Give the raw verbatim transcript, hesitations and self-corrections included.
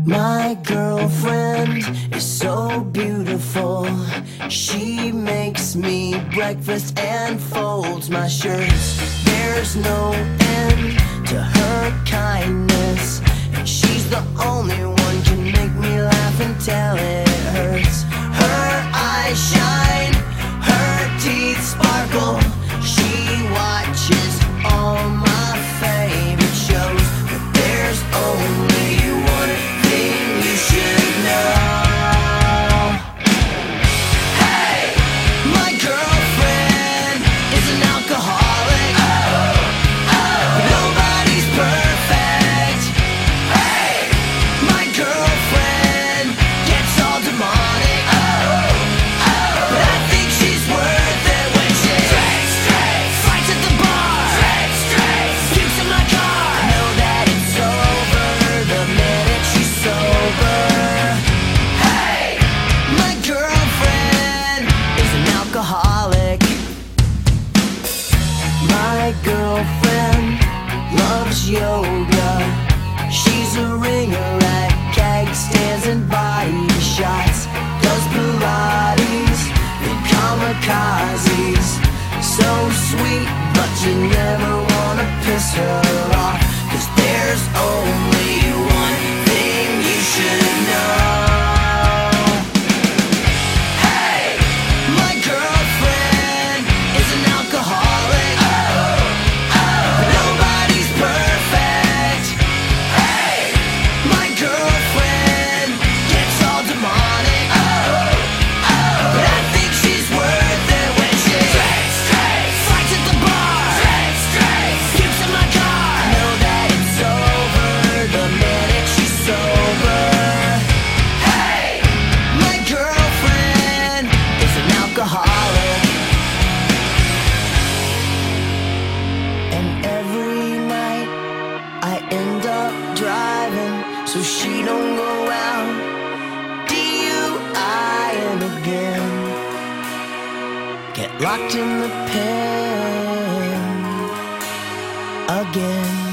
My girlfriend is so beautiful. She makes me breakfast and folds my shirts. There's no end to her kindness, and she's the only one can make me laugh until it hurts. Her eyes shine, her teeth sparkle. She watches all my favorite shows, but there's only one thing you should know. Hey, my girlfriend is an alcoholic. Oh, oh, nobody's perfect. Hey, my girlfriend gets all demonic. Oh, oh, but I think she's worth it when she drinks, drinks, fights at the bar, drinks, drinks, pukes in my car. I know that it's over the minute she's sober. Hey, my girlfriend is an alcoholic. My girlfriend loves yoga. She's a ringer at keg stands and body shots. Does Pilates and kamikazes. So sweet, but you never wanna piss her off, 'cause there's only one thing you should know. Hey, my girlfriend is an alcoholic. Oh, oh, nobody's perfect. Hey, my girlfriend gets all demonic. Oh, oh, but I think she's worth it when she drinks, drinks, fights at the bar, drinks, drinks, pukes in my car. I know that it's over the minute she's sober. Hey, my girlfriend is an alcoholic. And every night I end up driving so she don't go out DUIing again. Get locked in the pen again.